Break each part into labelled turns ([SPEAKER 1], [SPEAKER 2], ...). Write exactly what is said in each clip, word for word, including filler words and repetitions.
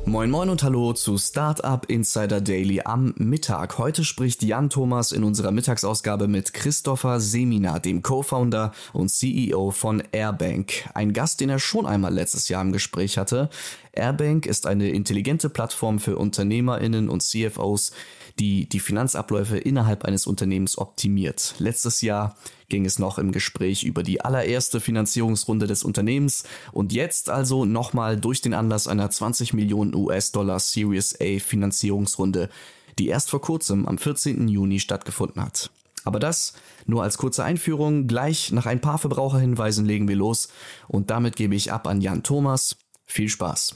[SPEAKER 1] Moin Moin und Hallo zu Startup Insider Daily am Mittag. Heute spricht Jan Thomas in unserer Mittagsausgabe mit Christopher Semina, dem Co-Founder und C E O von Airbank. Ein Gast, den er schon einmal letztes Jahr im Gespräch hatte. Airbank ist eine intelligente Plattform für UnternehmerInnen und C F Os, die die Finanzabläufe innerhalb eines Unternehmens optimiert. Letztes Jahr ging es noch im Gespräch über die allererste Finanzierungsrunde des Unternehmens und jetzt also nochmal durch den Anlass einer zwanzig Millionen US-Dollar Series A Finanzierungsrunde, die erst vor kurzem am vierzehnten Juni stattgefunden hat. Aber das nur als kurze Einführung. Gleich nach ein paar Verbraucherhinweisen legen wir los und damit gebe ich ab an Jan Thomas. Viel Spaß!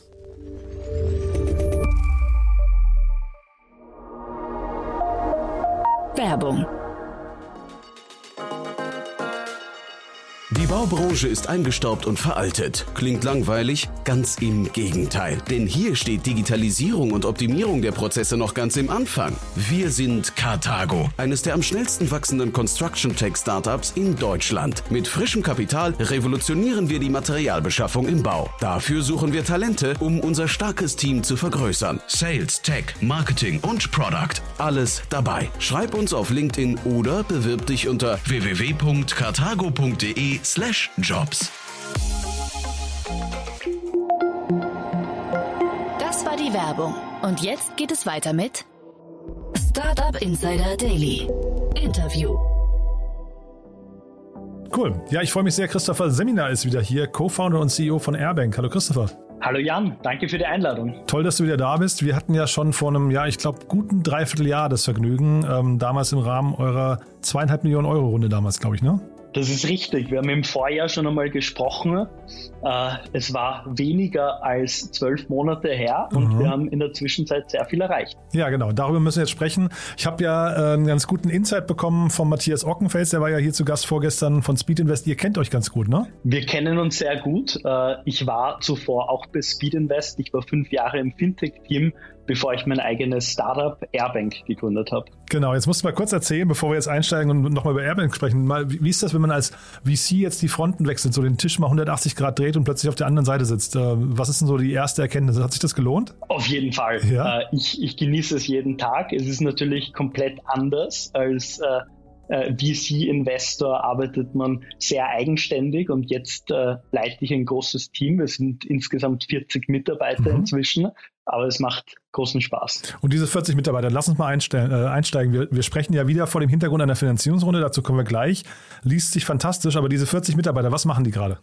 [SPEAKER 2] Werbung.
[SPEAKER 3] Die Baubranche ist eingestaubt und veraltet. Klingt langweilig? Ganz im Gegenteil. Denn hier steht Digitalisierung und Optimierung der Prozesse noch ganz im Anfang. Wir sind Karthago, eines der am schnellsten wachsenden Construction-Tech-Startups in Deutschland. Mit frischem Kapital revolutionieren wir die Materialbeschaffung im Bau. Dafür suchen wir Talente, um unser starkes Team zu vergrößern. Sales, Tech, Marketing und Product. Alles dabei. Schreib uns auf LinkedIn oder bewirb dich unter w w w punkt karthago punkt de slash jobs.
[SPEAKER 2] Das war die Werbung. Und jetzt geht es weiter mit Startup Insider Daily. Interview.
[SPEAKER 4] Cool. Ja, ich freue mich sehr. Christopher Semina ist wieder hier, Co-Founder und C E O von Airbank. Hallo Christopher.
[SPEAKER 5] Hallo Jan, danke für die Einladung.
[SPEAKER 4] Toll, dass du wieder da bist. Wir hatten ja schon vor einem Jahr, ich glaube, guten Dreivierteljahr das Vergnügen, ähm, damals im Rahmen eurer zweieinhalb Millionen Euro Runde damals, glaube ich, ne?
[SPEAKER 5] Das ist richtig. Wir haben im Vorjahr schon einmal gesprochen. Äh, es war weniger als zwölf Monate her und mhm. wir haben in der Zwischenzeit sehr viel erreicht.
[SPEAKER 4] Ja, genau. Darüber müssen wir jetzt sprechen. Ich habe ja äh, einen ganz guten Insight bekommen von Matthias Ockenfels. Der war ja hier zu Gast vorgestern von Speed Invest. Ihr kennt euch ganz gut, ne?
[SPEAKER 5] Wir kennen uns sehr gut. Äh, ich war zuvor auch bei Speed Invest. Ich war fünf Jahre im Fintech-Team, bevor ich mein eigenes Startup Airbank gegründet habe.
[SPEAKER 4] Genau, jetzt musst du mal kurz erzählen, bevor wir jetzt einsteigen und nochmal über Airbank sprechen. Mal, wie ist das, wenn man als V C jetzt die Fronten wechselt, so den Tisch mal hundertachtzig Grad dreht und plötzlich auf der anderen Seite sitzt? Was ist denn so die erste Erkenntnis? Hat sich das gelohnt?
[SPEAKER 5] Auf jeden Fall. Ja? Ich, ich genieße es jeden Tag. Es ist natürlich komplett anders als äh, V C-Investor, arbeitet man sehr eigenständig und jetzt äh, leite ich ein großes Team. Wir sind insgesamt vierzig Mitarbeiter mhm. inzwischen, aber es macht großen Spaß. Und diese vierzig Mitarbeiter, lass uns mal einsteigen. Äh, einsteigen. Wir, wir sprechen ja wieder vor dem Hintergrund einer Finanzierungsrunde, dazu kommen wir gleich. Liest sich fantastisch, aber diese vierzig Mitarbeiter, was machen die gerade?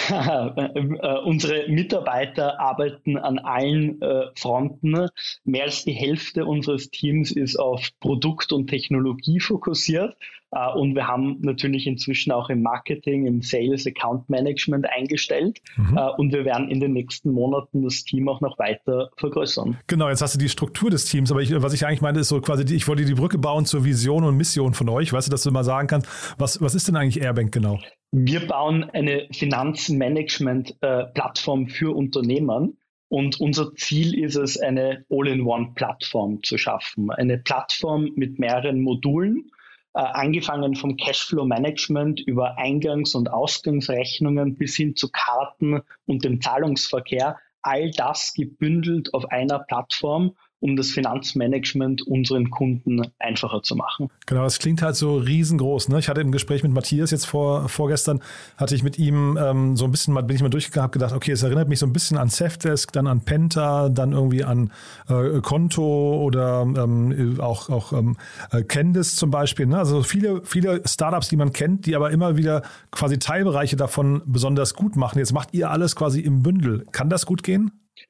[SPEAKER 5] Unsere Mitarbeiter arbeiten an allen äh, Fronten. Mehr als die Hälfte unseres Teams ist auf Produkt und Technologie fokussiert. Uh, und wir haben natürlich inzwischen auch im Marketing, im Sales, Account Management eingestellt. Mhm. Uh, und wir werden in den nächsten Monaten das Team auch noch weiter vergrößern.
[SPEAKER 4] Genau, jetzt hast du die Struktur des Teams. Aber ich, was ich eigentlich meine, ist so quasi, die, ich wollte die Brücke bauen zur Vision und Mission von euch. Weißt du, dass du mal sagen kannst, was, was ist denn eigentlich Airbank genau?
[SPEAKER 5] Wir bauen eine Finanzmanagement-Plattform äh, für Unternehmen. Und unser Ziel ist es, eine All-in-One-Plattform zu schaffen. Eine Plattform mit mehreren Modulen, äh, angefangen vom Cashflow-Management über Eingangs- und Ausgangsrechnungen bis hin zu Karten und dem Zahlungsverkehr. All das gebündelt auf einer Plattform, um das Finanzmanagement unseren Kunden einfacher zu machen.
[SPEAKER 4] Genau, das klingt halt so riesengroß. Ne? Ich hatte im Gespräch mit Matthias jetzt vor, vorgestern, hatte ich mit ihm ähm, so ein bisschen mal, bin ich mal durchgegangen, habe gedacht, okay, es erinnert mich so ein bisschen an Safdesk, dann an Penta, dann irgendwie an äh, Konto oder ähm, auch, auch ähm, Candice zum Beispiel. Ne? Also viele, viele Startups, die man kennt, die aber immer wieder quasi Teilbereiche davon besonders gut machen. Jetzt macht ihr alles quasi im Bündel. Kann das gut gehen?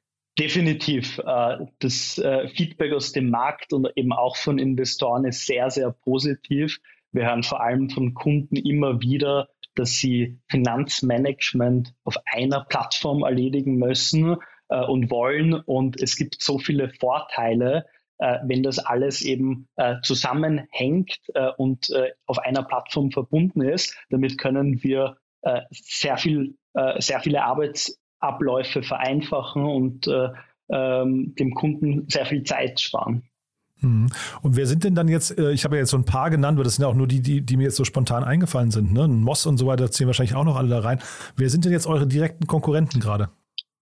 [SPEAKER 5] Definitiv. Das Feedback aus dem Markt und eben auch von Investoren ist sehr, sehr positiv. Wir hören vor allem von Kunden immer wieder, dass sie Finanzmanagement auf einer Plattform erledigen müssen und wollen. Und es gibt so viele Vorteile, wenn das alles eben zusammenhängt und auf einer Plattform verbunden ist. Damit können wir sehr viel, sehr viele Arbeits Abläufe vereinfachen und äh, ähm, dem Kunden sehr viel Zeit sparen.
[SPEAKER 4] Und wer sind denn dann jetzt, ich habe ja jetzt so ein paar genannt, aber das sind ja auch nur die, die, die mir jetzt so spontan eingefallen sind, ne? Moss und so weiter zählen wahrscheinlich auch noch alle da rein. Wer sind denn jetzt eure direkten Konkurrenten gerade?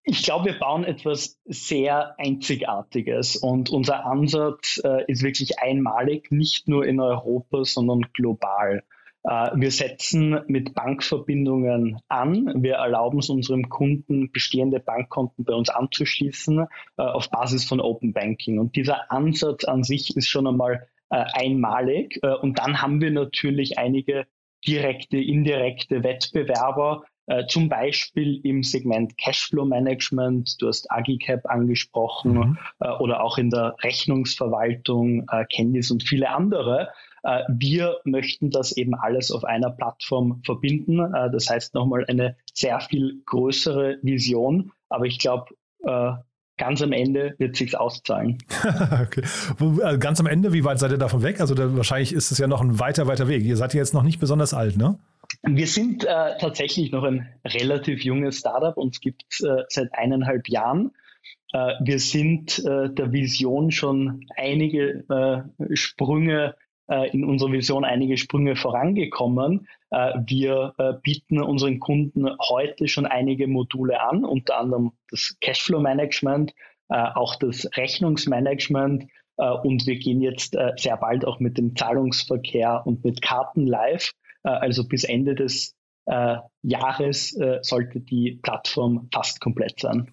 [SPEAKER 5] Ich glaube, wir bauen etwas sehr Einzigartiges und unser Ansatz äh, ist wirklich einmalig, nicht nur in Europa, sondern global. Äh, wir setzen mit Bankverbindungen an. Wir erlauben es unserem Kunden, bestehende Bankkonten bei uns anzuschließen äh, auf Basis von Open Banking. Und dieser Ansatz an sich ist schon einmal äh, einmalig. Äh, und dann haben wir natürlich einige direkte, indirekte Wettbewerber, Äh, zum Beispiel im Segment Cashflow Management, du hast Agicap angesprochen, mhm. äh, oder auch in der Rechnungsverwaltung, äh, Candice und viele andere. Äh, wir möchten das eben alles auf einer Plattform verbinden. Äh, das heißt nochmal eine sehr viel größere Vision, aber ich glaube, äh, ganz am Ende wird es sich auszahlen.
[SPEAKER 4] Okay. Ganz am Ende, wie weit seid ihr davon weg? Also da, wahrscheinlich ist es ja noch ein weiter, weiter Weg. Ihr seid ja jetzt noch nicht besonders alt, ne?
[SPEAKER 5] Wir sind äh, tatsächlich noch ein relativ junges Startup. Uns gibt es äh, seit eineinhalb Jahren. Äh, wir sind äh, der Vision schon einige äh, Sprünge, äh, in unserer Vision einige Sprünge vorangekommen. Äh, wir äh, bieten unseren Kunden heute schon einige Module an, unter anderem das Cashflow-Management, äh, auch das Rechnungsmanagement. Äh, und wir gehen jetzt äh, sehr bald auch mit dem Zahlungsverkehr und mit Karten live. Also bis Ende des äh, Jahres äh, sollte die Plattform fast komplett sein.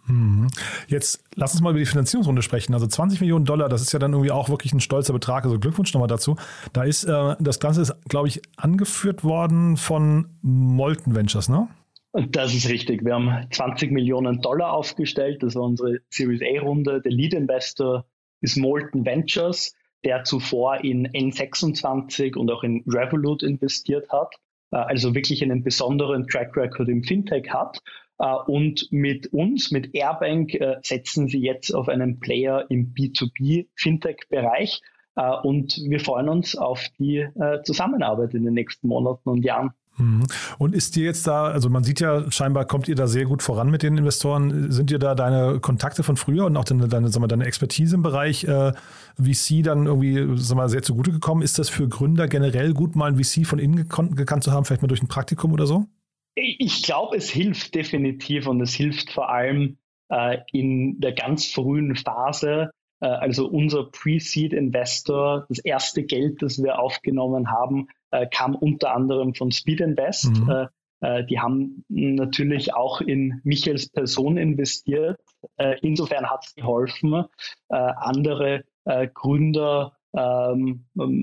[SPEAKER 4] Jetzt lass uns mal über die Finanzierungsrunde sprechen. Also zwanzig Millionen Dollar, das ist ja dann irgendwie auch wirklich ein stolzer Betrag. Also Glückwunsch nochmal dazu. Da ist, äh, das Ganze ist, glaube ich, angeführt worden von Molten Ventures, ne?
[SPEAKER 5] Das ist richtig. Wir haben zwanzig Millionen Dollar aufgestellt. Das war unsere Series A-Runde. Der Lead-Investor ist Molten Ventures, der zuvor in N sechsundzwanzig und auch in Revolut investiert hat, also wirklich einen besonderen Track Record im Fintech hat. Und mit uns, mit Airbank, setzen sie jetzt auf einen Player im B zwei B Fintech-Bereich. Und wir freuen uns auf die Zusammenarbeit in den nächsten Monaten und Jahren.
[SPEAKER 4] Und ist dir jetzt da, also man sieht ja, scheinbar kommt ihr da sehr gut voran mit den Investoren. Sind dir da deine Kontakte von früher und auch deine, deine, sag mal, deine Expertise im Bereich äh, V C dann irgendwie, sag mal, sehr zugute gekommen? Ist das für Gründer generell gut, mal ein V C von innen gekannt, gekannt zu haben, vielleicht mal durch ein Praktikum oder so?
[SPEAKER 5] Ich glaube, es hilft definitiv und es hilft vor allem äh, in der ganz frühen Phase. Äh, also unser Pre-Seed-Investor, das erste Geld, das wir aufgenommen haben, äh, kam unter anderem von Speed Invest. Mhm. Äh, äh, die haben natürlich auch in mich als Person investiert. Äh, insofern hat es geholfen. Äh, andere äh, Gründer ähm,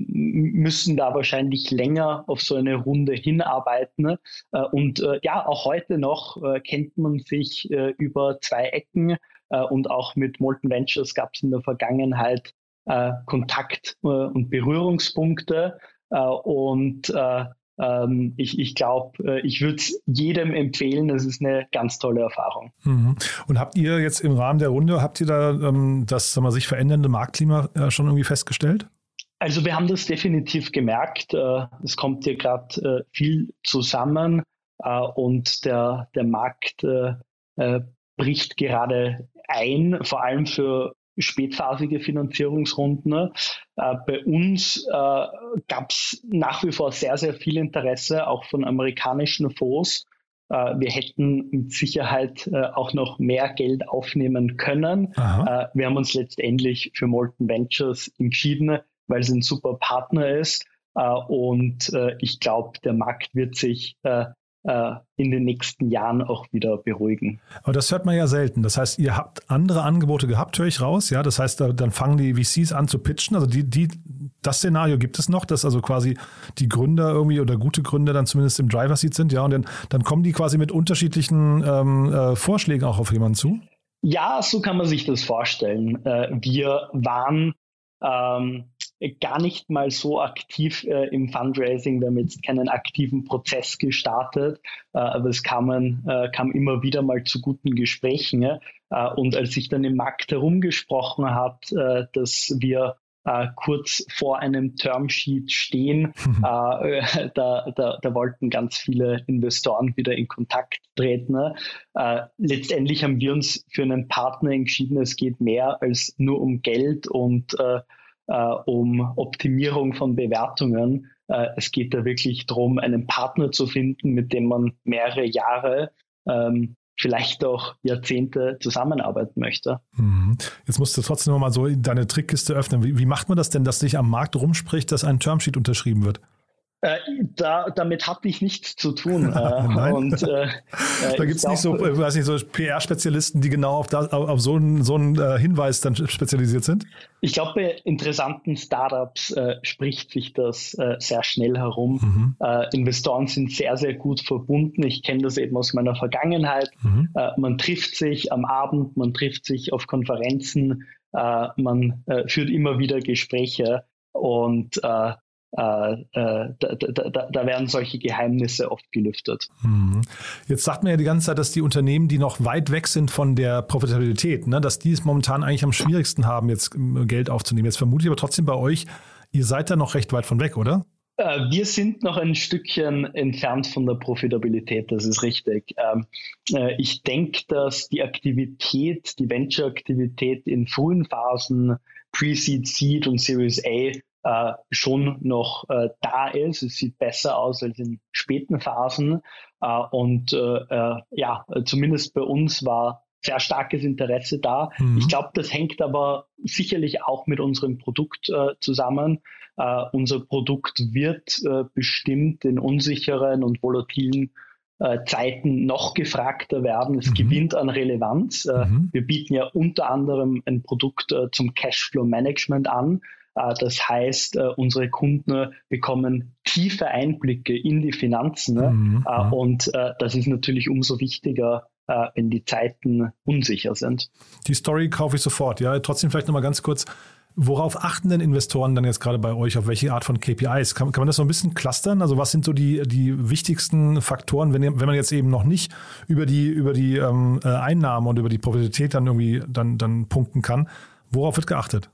[SPEAKER 5] müssen da wahrscheinlich länger auf so eine Runde hinarbeiten. Äh, und äh, ja, auch heute noch äh, kennt man sich äh, über zwei Ecken. Uh, und auch mit Molten Ventures gab es in der Vergangenheit uh, Kontakt uh, und Berührungspunkte. Uh, und uh, um, ich, ich glaube, uh, ich würde es jedem empfehlen. Das ist eine ganz tolle Erfahrung.
[SPEAKER 4] Mhm. Und habt ihr jetzt im Rahmen der Runde, habt ihr da um, das sagen wir, sich verändernde Marktklima uh, schon irgendwie festgestellt?
[SPEAKER 5] Also wir haben das definitiv gemerkt. Uh, es kommt hier gerade uh, viel zusammen uh, und der, der Markt uh, uh, bricht gerade ein, vor allem für spätphasige Finanzierungsrunden. Äh, bei uns äh, gab es nach wie vor sehr, sehr viel Interesse, auch von amerikanischen Fonds. Äh, wir hätten mit Sicherheit äh, auch noch mehr Geld aufnehmen können. Äh, wir haben uns letztendlich für Molten Ventures entschieden, weil es ein super Partner ist. Äh, und äh, ich glaube, der Markt wird sich äh, in den nächsten Jahren auch wieder beruhigen.
[SPEAKER 4] Aber das hört man ja selten. Das heißt, ihr habt andere Angebote gehabt, höre ich raus. Ja, das heißt, dann fangen die V Cs an zu pitchen. Also die, die, das Szenario gibt es noch, dass also quasi die Gründer irgendwie oder gute Gründer dann zumindest im Driver Seat sind. Ja, und dann, dann kommen die quasi mit unterschiedlichen ähm, äh, Vorschlägen auch auf jemanden zu.
[SPEAKER 5] Ja, so kann man sich das vorstellen. Äh, wir waren ähm, gar nicht mal so aktiv äh, im Fundraising. Wir haben jetzt keinen aktiven Prozess gestartet, äh, aber es kamen, äh, kam immer wieder mal zu guten Gesprächen. Äh, und als ich dann im Markt herumgesprochen habe, äh, dass wir äh, kurz vor einem Termsheet stehen, mhm. äh, da, da, da wollten ganz viele Investoren wieder in Kontakt treten. Äh, letztendlich haben wir uns für einen Partner entschieden. Es geht mehr als nur um Geld und äh, Uh, um Optimierung von Bewertungen. Uh, es geht da wirklich darum, einen Partner zu finden, mit dem man mehrere Jahre ähm, vielleicht auch Jahrzehnte zusammenarbeiten möchte.
[SPEAKER 4] Jetzt musst du trotzdem noch mal so deine Trickkiste öffnen. Wie, wie macht man das denn, dass sich am Markt rumspricht, dass ein Termsheet unterschrieben wird?
[SPEAKER 5] Äh, da, damit hatte ich nichts zu tun. Äh, und, äh,
[SPEAKER 4] da gibt es nicht so, äh, weiß nicht, so P R-Spezialisten, die genau auf, das, auf so einen, so einen äh, Hinweis dann spezialisiert sind?
[SPEAKER 5] Ich glaube, bei interessanten Startups äh, spricht sich das äh, sehr schnell herum. Mhm. Äh, Investoren sind sehr, sehr gut verbunden. Ich kenne das eben aus meiner Vergangenheit. Mhm. Äh, man trifft sich am Abend, man trifft sich auf Konferenzen, äh, man äh, führt immer wieder Gespräche und äh, Äh, äh, da, da, da werden solche Geheimnisse oft gelüftet.
[SPEAKER 4] Jetzt sagt man ja die ganze Zeit, dass die Unternehmen, die noch weit weg sind von der Profitabilität, ne, dass die es momentan eigentlich am schwierigsten haben, jetzt Geld aufzunehmen. Jetzt vermute ich aber trotzdem bei euch, ihr seid da noch recht weit von weg, oder?
[SPEAKER 5] Äh, wir sind noch ein Stückchen entfernt von der Profitabilität, das ist richtig. Ähm, äh, ich denke, dass die Aktivität, die Venture-Aktivität in frühen Phasen, Pre-Seed, Seed und Series A, Uh, schon noch uh, da ist. Es sieht besser aus als in späten Phasen. Uh, und uh, uh, ja, zumindest bei uns war sehr starkes Interesse da. Mhm. Ich glaube, das hängt aber sicherlich auch mit unserem Produkt uh, zusammen. Uh, unser Produkt wird uh, bestimmt in unsicheren und volatilen uh, Zeiten noch gefragter werden. Es mhm. gewinnt an Relevanz. Uh, mhm. Wir bieten ja unter anderem ein Produkt uh, zum Cashflow-Management an. Das heißt, unsere Kunden bekommen tiefe Einblicke in die Finanzen. Mhm. Und das ist natürlich umso wichtiger, wenn die Zeiten unsicher sind.
[SPEAKER 4] Die Story kaufe ich sofort. Ja, trotzdem vielleicht nochmal ganz kurz. Worauf achten denn Investoren dann jetzt gerade bei euch? Auf welche Art von K P Is? Kann, kann man das so ein bisschen clustern? Also was sind so die, die wichtigsten Faktoren, wenn, wenn man jetzt eben noch nicht über die, über die ähm, Einnahmen und über die Profitabilität dann irgendwie dann, dann punkten kann? Worauf wird geachtet?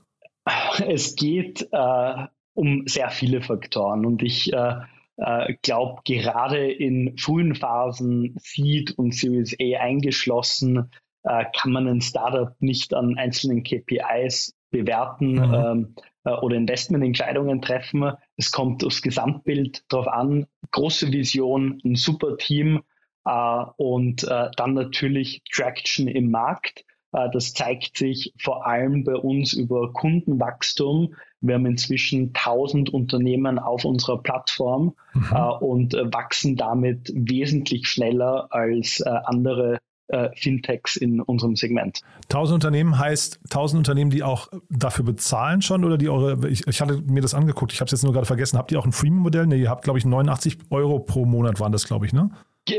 [SPEAKER 5] Es geht äh, um sehr viele Faktoren und ich äh, äh, glaube, gerade in frühen Phasen, Seed und Series A eingeschlossen, äh, kann man ein Startup nicht an einzelnen K P Is bewerten mhm. ähm, äh, oder Investmententscheidungen treffen. Es kommt aufs Gesamtbild drauf an, große Vision, ein super Team äh, und äh, dann natürlich Traction im Markt. Das zeigt sich vor allem bei uns über Kundenwachstum. Wir haben inzwischen tausend Unternehmen auf unserer Plattform mhm. äh, und äh, wachsen damit wesentlich schneller als äh, andere äh, Fintechs in unserem Segment.
[SPEAKER 4] tausend Unternehmen heißt tausend Unternehmen, die auch dafür bezahlen schon oder die eure, ich, ich hatte mir das angeguckt, ich habe es jetzt nur gerade vergessen, habt ihr auch ein Freemium-Modell? Ne, ihr habt, glaube ich, neunundachtzig Euro pro Monat waren das, glaube ich, ne?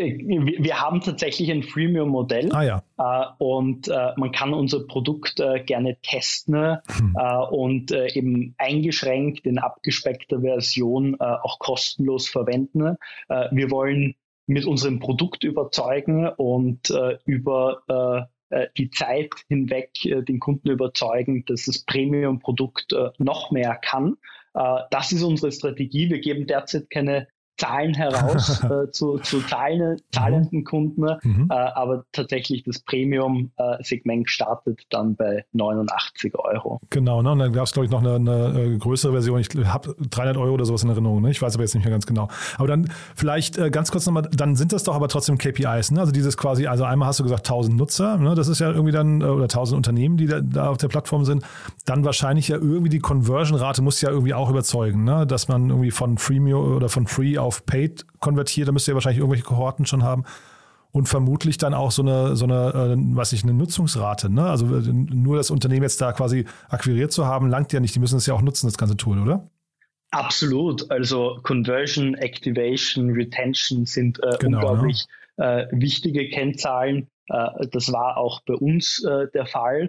[SPEAKER 5] Wir haben tatsächlich ein Freemium-Modell
[SPEAKER 4] ah, ja.
[SPEAKER 5] äh, und äh, man kann unser Produkt äh, gerne testen hm. äh, und äh, eben eingeschränkt in abgespeckter Version äh, auch kostenlos verwenden. Äh, wir wollen mit unserem Produkt überzeugen und äh, über äh, die Zeit hinweg äh, den Kunden überzeugen, dass das Premium-Produkt äh, noch mehr kann. Äh, das ist unsere Strategie. Wir geben derzeit keine Zahlen heraus äh, zu, zu Zahlen, zahlenden Kunden, mhm. äh, aber tatsächlich das Premium-Segment startet dann bei neunundachtzig Euro.
[SPEAKER 4] Genau, ne? Und dann gab es, glaube ich, noch eine, eine größere Version. Ich habe dreihundert Euro oder sowas in Erinnerung. Ne? Ich weiß aber jetzt nicht mehr ganz genau. Aber dann vielleicht äh, ganz kurz nochmal, dann sind das doch aber trotzdem K P Is. Ne? Also dieses quasi, also einmal hast du gesagt tausend Nutzer, ne? Das ist ja irgendwie dann, oder tausend Unternehmen, die da, da auf der Plattform sind. Dann wahrscheinlich ja irgendwie die Conversion-Rate muss ja irgendwie auch überzeugen, ne? Dass man irgendwie von Freemium oder von Free auf Paid konvertiert, da müsst ihr wahrscheinlich irgendwelche Kohorten schon haben und vermutlich dann auch so eine, so eine, äh, weiß ich, eine Nutzungsrate, ne? Also nur das Unternehmen jetzt da quasi akquiriert zu haben, langt ja nicht, die müssen es ja auch nutzen, das ganze Tool, oder?
[SPEAKER 5] Absolut, also Conversion, Activation, Retention sind äh, genau, unglaublich ne? äh, wichtige Kennzahlen, äh, das war auch bei uns äh, der Fall.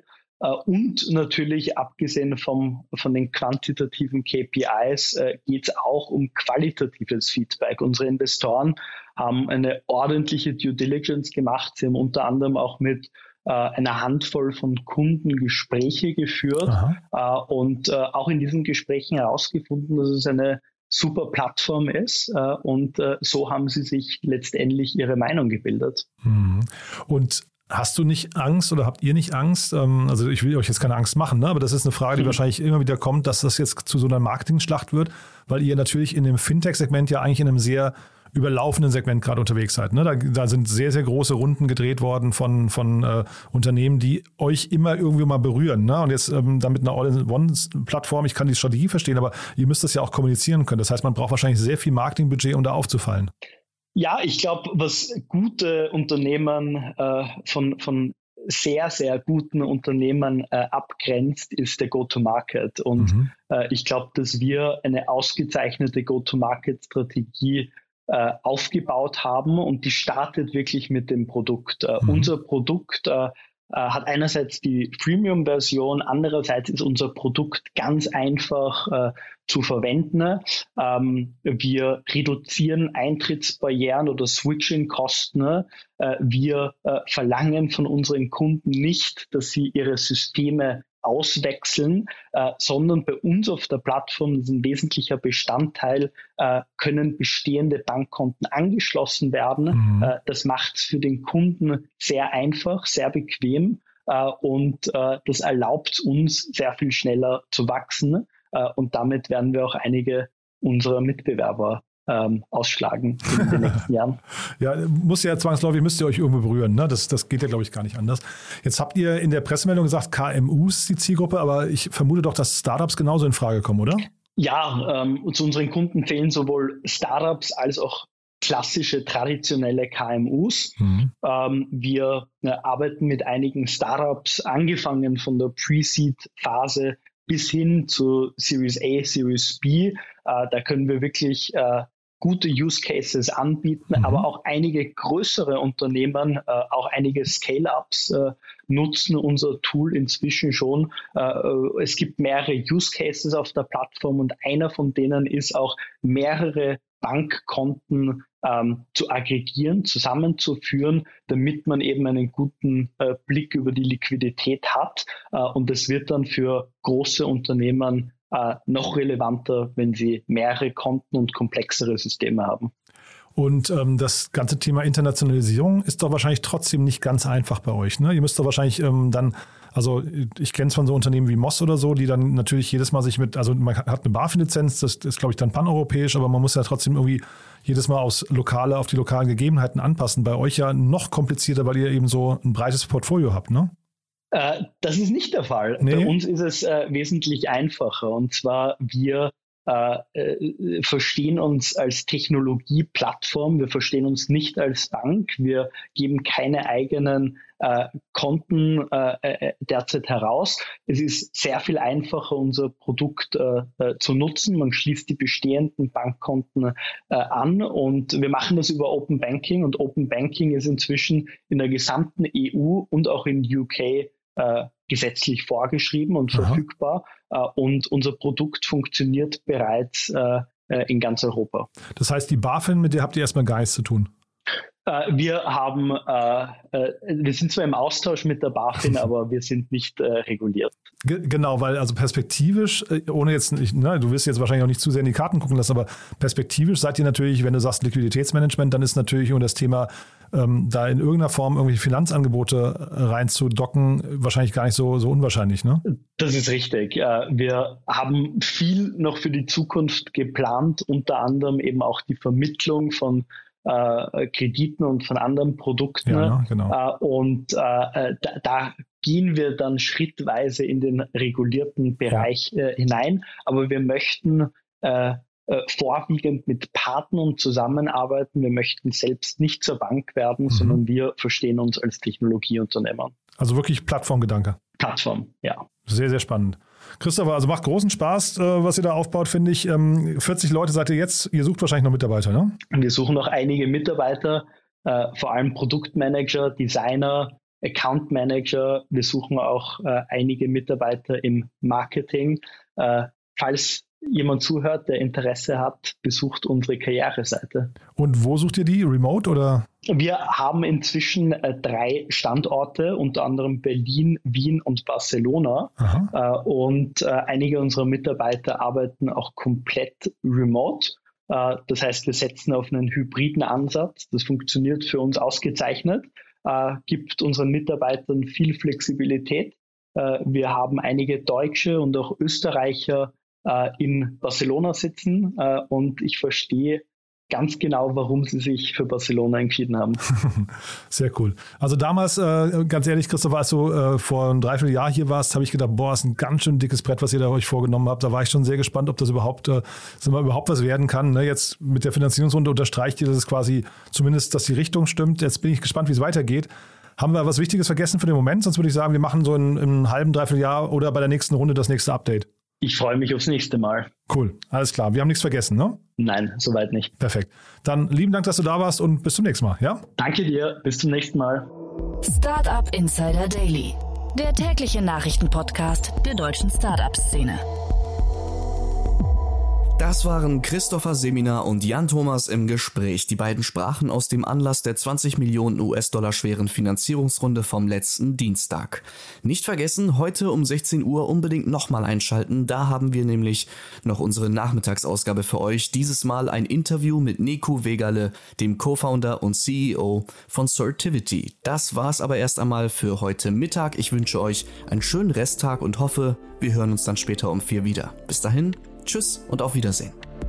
[SPEAKER 5] Und natürlich, abgesehen vom, von den quantitativen K P Is, äh, geht es auch um qualitatives Feedback. Unsere Investoren haben eine ordentliche Due Diligence gemacht. Sie haben unter anderem auch mit äh, einer Handvoll von Kunden Gespräche geführt äh, und äh, auch in diesen Gesprächen herausgefunden, dass es eine super Plattform ist äh, und äh, so haben sie sich letztendlich ihre Meinung gebildet.
[SPEAKER 4] Und hast du nicht Angst oder habt ihr nicht Angst? Also ich will euch jetzt keine Angst machen, ne? Aber das ist eine Frage, die mhm. wahrscheinlich immer wieder kommt, dass das jetzt zu so einer Marketing-Schlacht wird, weil ihr natürlich in dem Fintech-Segment ja eigentlich in einem sehr überlaufenden Segment gerade unterwegs seid. Ne? Da, da sind sehr, sehr große Runden gedreht worden von, von äh, Unternehmen, die euch immer irgendwie mal berühren. Ne? Und jetzt ähm, dann mit einer All-in-One-Plattform, ich kann die Strategie verstehen, aber ihr müsst das ja auch kommunizieren können. Das heißt, man braucht wahrscheinlich sehr viel Marketingbudget, um da aufzufallen.
[SPEAKER 5] Ja, ich glaube, was gute Unternehmen äh, von, von sehr, sehr guten Unternehmen äh, abgrenzt, ist der Go-to-Market. Und mhm. äh, ich glaube, dass wir eine ausgezeichnete Go-to-Market-Strategie äh, aufgebaut haben und die startet wirklich mit dem Produkt. Äh, mhm. Unser Produkt äh, hat einerseits die Freemium-Version, andererseits ist unser Produkt ganz einfach äh, zu verwenden. Ähm, wir reduzieren Eintrittsbarrieren oder Switching-Kosten. Äh, wir äh, verlangen von unseren Kunden nicht, dass sie ihre Systeme auswechseln, äh, sondern bei uns auf der Plattform, das ist ein wesentlicher Bestandteil, äh, können bestehende Bankkonten angeschlossen werden. Mhm. Äh, das macht es für den Kunden sehr einfach, sehr bequem äh, und äh, das erlaubt uns, sehr viel schneller zu wachsen äh, und damit werden wir auch einige unserer Mitbewerber Ähm, ausschlagen in den nächsten Jahren.
[SPEAKER 4] Ja, muss ja zwangsläufig, müsst ihr euch irgendwo berühren. Ne? Das, das geht ja, glaube ich, gar nicht anders. Jetzt habt ihr in der Pressemeldung gesagt, K M Us die Zielgruppe, aber ich vermute doch, dass Startups genauso in Frage kommen, oder?
[SPEAKER 5] Ja, ähm, zu unseren Kunden zählen sowohl Startups als auch klassische, traditionelle K M Us. Mhm. Ähm, wir äh, arbeiten mit einigen Startups, angefangen von der Pre-Seed-Phase bis hin zu Series A, Series B. Äh, da können wir wirklich äh, gute Use Cases anbieten, mhm. aber auch einige größere Unternehmen, äh, auch einige Scale-Ups äh, nutzen unser Tool inzwischen schon. Äh, es gibt mehrere Use Cases auf der Plattform und einer von denen ist auch mehrere Bankkonten ähm, zu aggregieren, zusammenzuführen, damit man eben einen guten äh, Blick über die Liquidität hat. Äh, und das wird dann für große Unternehmen äh, noch relevanter, wenn sie mehrere Konten und komplexere Systeme haben.
[SPEAKER 4] Und ähm, das ganze Thema Internationalisierung ist doch wahrscheinlich trotzdem nicht ganz einfach bei euch. Ne? Ihr müsst doch wahrscheinlich ähm, dann, also ich kenne es von so Unternehmen wie Moss oder so, die dann natürlich jedes Mal sich mit, also man hat eine BaFin-Lizenz, das ist glaube ich dann paneuropäisch, aber man muss ja trotzdem irgendwie jedes Mal aufs Lokale, auf die lokalen Gegebenheiten anpassen. Bei euch ja noch komplizierter, weil ihr eben so ein breites Portfolio habt, ne?
[SPEAKER 5] Äh, das ist nicht der Fall. Nee. Bei uns ist es äh, wesentlich einfacher. Und zwar wir Äh, äh, verstehen uns als Technologieplattform, wir verstehen uns nicht als Bank, wir geben keine eigenen äh, Konten äh, äh, derzeit heraus. Es ist sehr viel einfacher, unser Produkt äh, äh, zu nutzen. Man schließt die bestehenden Bankkonten äh, an und wir machen das über Open Banking und Open Banking ist inzwischen in der gesamten E U und auch in U K äh, gesetzlich vorgeschrieben und Aha. verfügbar äh, und unser Produkt funktioniert bereits äh, in ganz Europa.
[SPEAKER 4] Das heißt, die BaFin, mit der habt ihr erstmal gar nichts zu tun?
[SPEAKER 5] Äh, wir haben, äh, äh, wir sind zwar im Austausch mit der BaFin, aber wir sind nicht äh, reguliert.
[SPEAKER 4] G- genau, weil also perspektivisch, ohne jetzt, nicht, ne, du wirst jetzt wahrscheinlich auch nicht zu sehr in die Karten gucken lassen, aber perspektivisch seid ihr natürlich, wenn du sagst Liquiditätsmanagement, dann ist natürlich um das Thema, ähm, da in irgendeiner Form irgendwelche Finanzangebote reinzudocken, wahrscheinlich gar nicht so, so unwahrscheinlich, ne?
[SPEAKER 5] Das ist richtig. Äh, wir haben viel noch für die Zukunft geplant, unter anderem eben auch die Vermittlung von Äh, Krediten und von anderen Produkten.
[SPEAKER 4] Ja, genau.
[SPEAKER 5] äh, und äh, da, da gehen wir dann schrittweise in den regulierten Bereich ja. äh, hinein. Aber wir möchten äh, äh, vorwiegend mit Partnern zusammenarbeiten. Wir möchten selbst nicht zur Bank werden, mhm. sondern wir verstehen uns als Technologieunternehmer.
[SPEAKER 4] Also wirklich Plattformgedanke.
[SPEAKER 5] Plattform, ja.
[SPEAKER 4] Sehr, sehr spannend. Christopher, also macht großen Spaß, was ihr da aufbaut, finde ich. vierzig Leute seid ihr jetzt, ihr sucht wahrscheinlich noch Mitarbeiter, ne?
[SPEAKER 5] Wir suchen noch einige Mitarbeiter, äh, vor allem Produktmanager, Designer, Account Manager. Wir suchen auch äh, einige Mitarbeiter im Marketing. Äh, falls jemand zuhört, der Interesse hat, besucht unsere Karriereseite.
[SPEAKER 4] Und wo sucht ihr die? Remote oder?
[SPEAKER 5] Wir haben inzwischen äh, drei Standorte, unter anderem Berlin, Wien und Barcelona. Äh, und äh, einige unserer Mitarbeiter arbeiten auch komplett remote. Äh, das heißt, wir setzen auf einen hybriden Ansatz. Das funktioniert für uns ausgezeichnet, äh, gibt unseren Mitarbeitern viel Flexibilität. Äh, wir haben einige Deutsche und auch Österreicher in Barcelona sitzen äh, und ich verstehe ganz genau, warum sie sich für Barcelona entschieden haben.
[SPEAKER 4] Sehr cool. Also damals, äh, ganz ehrlich, Christopher, als du äh, vor einem Dreivierteljahr hier warst, habe ich gedacht, boah, ist ein ganz schön dickes Brett, was ihr da euch vorgenommen habt. Da war ich schon sehr gespannt, ob das überhaupt, äh, sagen wir, überhaupt was werden kann. Ne? Jetzt mit der Finanzierungsrunde unterstreicht ihr, dass es quasi zumindest, dass die Richtung stimmt. Jetzt bin ich gespannt, wie es weitergeht. Haben wir was Wichtiges vergessen für den Moment? Sonst würde ich sagen, wir machen so in, in einem halben, Dreivierteljahr oder bei der nächsten Runde das nächste Update.
[SPEAKER 5] Ich freue mich aufs nächste Mal.
[SPEAKER 4] Cool, alles klar. Wir haben nichts vergessen, ne?
[SPEAKER 5] Nein, soweit nicht.
[SPEAKER 4] Perfekt. Dann lieben Dank, dass du da warst und bis zum nächsten Mal, ja?
[SPEAKER 5] Danke dir, bis zum nächsten Mal.
[SPEAKER 2] Startup Insider Daily, der tägliche Nachrichtenpodcast der deutschen Startup-Szene.
[SPEAKER 1] Das waren Christopher Seminar und Jan Thomas im Gespräch. Die beiden sprachen aus dem Anlass der zwanzig Millionen US-Dollar schweren Finanzierungsrunde vom letzten Dienstag. Nicht vergessen, heute um sechzehn Uhr unbedingt nochmal einschalten. Da haben wir nämlich noch unsere Nachmittagsausgabe für euch. Dieses Mal ein Interview mit Neku Wegale, dem Co-Founder und C E O von Certivity. Das war's aber erst einmal für heute Mittag. Ich wünsche euch einen schönen Resttag und hoffe, wir hören uns dann später um vier wieder. Bis dahin, tschüss und auf Wiedersehen.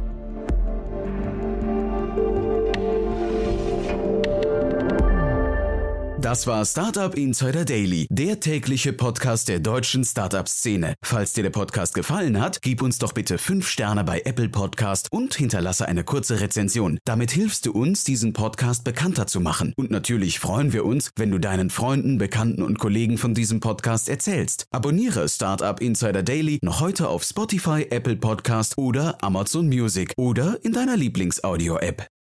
[SPEAKER 3] Das war Startup Insider Daily, der tägliche Podcast der deutschen Startup-Szene. Falls dir der Podcast gefallen hat, gib uns doch bitte fünf Sterne bei Apple Podcast und hinterlasse eine kurze Rezension. Damit hilfst du uns, diesen Podcast bekannter zu machen. Und natürlich freuen wir uns, wenn du deinen Freunden, Bekannten und Kollegen von diesem Podcast erzählst. Abonniere Startup Insider Daily noch heute auf Spotify, Apple Podcast oder Amazon Music oder in deiner Lieblings-Audio-App.